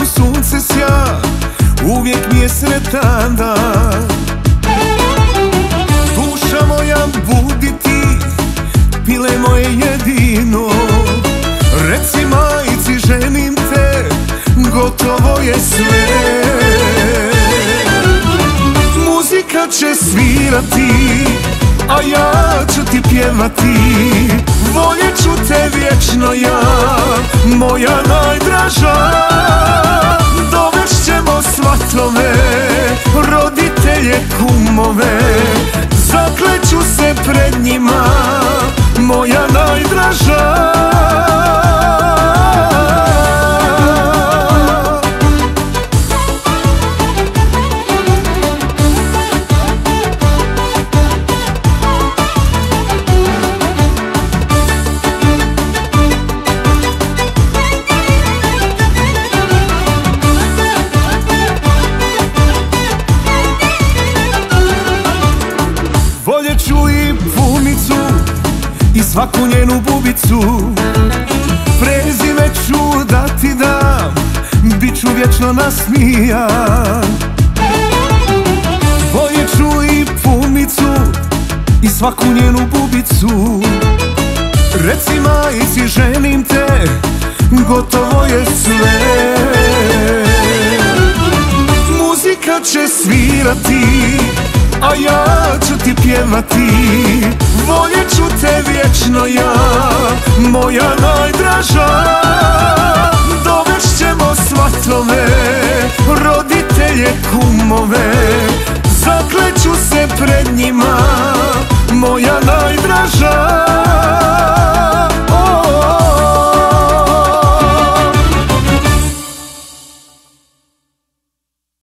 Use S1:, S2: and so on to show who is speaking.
S1: sunce sja, uvijek mi je sretan dan. Duša moja budi ti, pile moje jedino. Reci majci ženim te, gotovo je sve. Muzika će svirati, a ja ću ti pjevati. Voljet ću te vječno ja, moja najdraža. Dovešćemo svatove, roditelje, kumove. Zakleću se pred njima, moja najdraža. Voljet ću i punicu i svaku njenu bubicu. Prezime ću da ti dam, bit ću vječno nasmijan. Voljet ću i punicu i svaku njenu bubicu. Reci majci ženim te, gotovo je sve. Muzika će svirati, a ja ću ti pjevati. Voljet ću te vječno ja, moja najdraža. Dovešćemo svatove, roditelje, kumove. Zakleću se pred njima, moja najdraža.